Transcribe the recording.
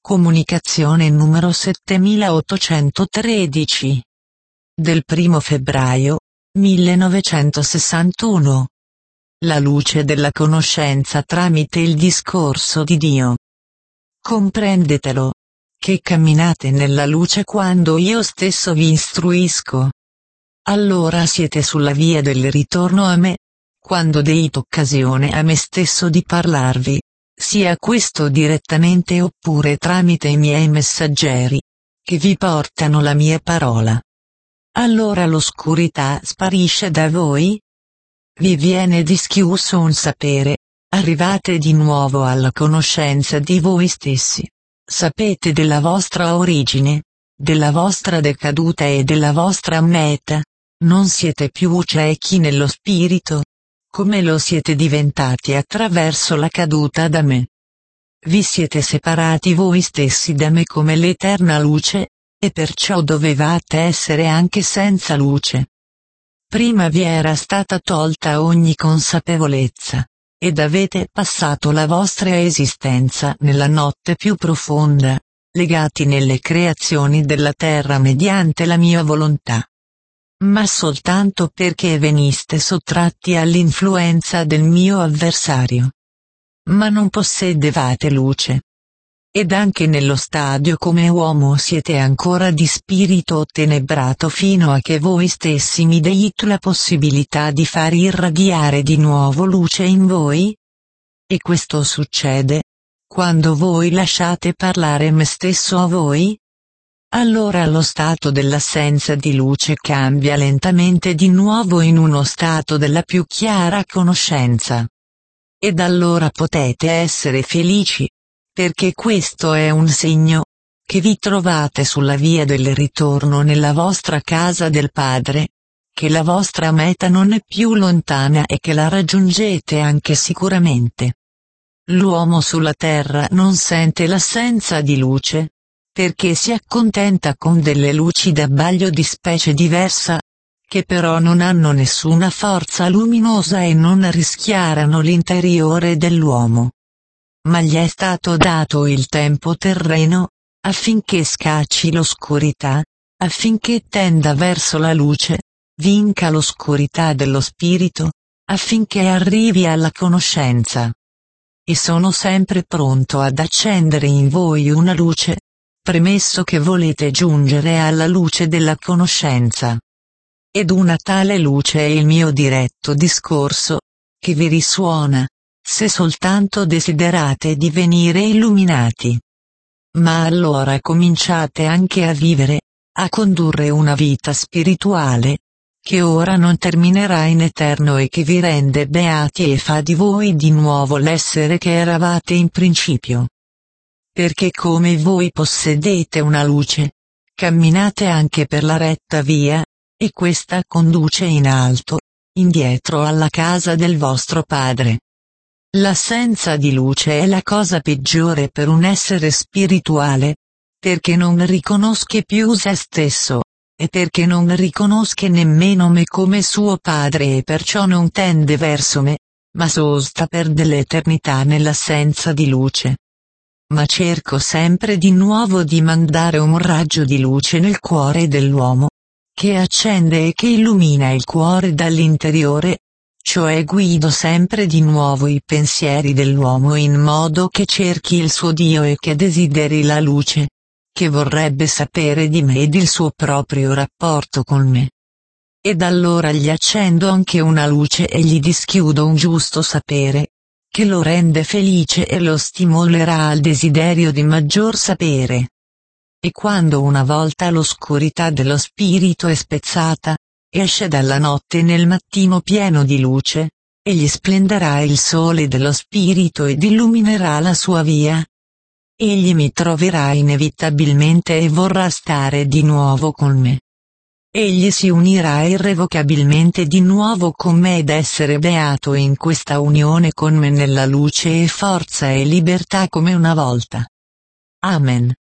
Comunicazione numero 7813. Del 1 febbraio 1961. La luce della conoscenza tramite il discorso di Dio. Comprendetelo, che camminate nella luce quando io stesso vi istruisco. Allora siete sulla via del ritorno a me, quando deito occasione a me stesso di parlarvi, sia questo direttamente oppure tramite i miei messaggeri, che vi portano la mia parola. Allora l'oscurità sparisce da voi? Vi viene dischiuso un sapere, arrivate di nuovo alla conoscenza di voi stessi. Sapete della vostra origine, della vostra decaduta e della vostra meta. Non siete più ciechi nello spirito, come lo siete diventati attraverso la caduta da me. Vi siete separati voi stessi da me come l'eterna luce, e perciò dovevate essere anche senza luce. Prima vi era stata tolta ogni consapevolezza, ed avete passato la vostra esistenza nella notte più profonda, legati nelle creazioni della terra mediante la mia volontà. Ma soltanto perché veniste sottratti all'influenza del mio avversario. Ma non possedevate luce. Ed anche nello stadio come uomo siete ancora di spirito ottenebrato fino a che voi stessi mi deite la possibilità di far irradiare di nuovo luce in voi? E questo succede quando voi lasciate parlare me stesso a voi? Allora lo stato dell'assenza di luce cambia lentamente di nuovo in uno stato della più chiara conoscenza. Ed allora potete essere felici, perché questo è un segno che vi trovate sulla via del ritorno nella vostra casa del Padre, che la vostra meta non è più lontana e che la raggiungete anche sicuramente. L'uomo sulla terra non sente l'assenza di luce, perché si accontenta con delle luci d'abbaglio di specie diversa, che però non hanno nessuna forza luminosa e non rischiarano l'interiore dell'uomo. Ma gli è stato dato il tempo terreno, affinché scacci l'oscurità, affinché tenda verso la luce, vinca l'oscurità dello spirito, affinché arrivi alla conoscenza. E sono sempre pronto ad accendere in voi una luce, premesso che volete giungere alla luce della conoscenza. Ed una tale luce è il mio diretto discorso, che vi risuona, se soltanto desiderate divenire illuminati. Ma allora cominciate anche a vivere, a condurre una vita spirituale, che ora non terminerà in eterno e che vi rende beati e fa di voi di nuovo l'essere che eravate in principio. Perché come voi possedete una luce, camminate anche per la retta via, e questa conduce in alto, indietro alla casa del vostro Padre. L'assenza di luce è la cosa peggiore per un essere spirituale, perché non riconosce più se stesso, e perché non riconosce nemmeno me come suo Padre e perciò non tende verso me, ma sosta per dell'eternità nell'assenza di luce. Ma cerco sempre di nuovo di mandare un raggio di luce nel cuore dell'uomo, che accende e che illumina il cuore dall'interiore, cioè guido sempre di nuovo i pensieri dell'uomo in modo che cerchi il suo Dio e che desideri la luce, che vorrebbe sapere di me ed il suo proprio rapporto con me. Ed allora gli accendo anche una luce e gli dischiudo un giusto sapere, che lo rende felice e lo stimolerà al desiderio di maggior sapere. E quando una volta l'oscurità dello spirito è spezzata, esce dalla notte nel mattino pieno di luce, e gli splenderà il sole dello spirito ed illuminerà la sua via. Egli mi troverà inevitabilmente e vorrà stare di nuovo con me. Egli si unirà irrevocabilmente di nuovo con me ed essere beato in questa unione con me nella luce e forza e libertà come una volta. Amen.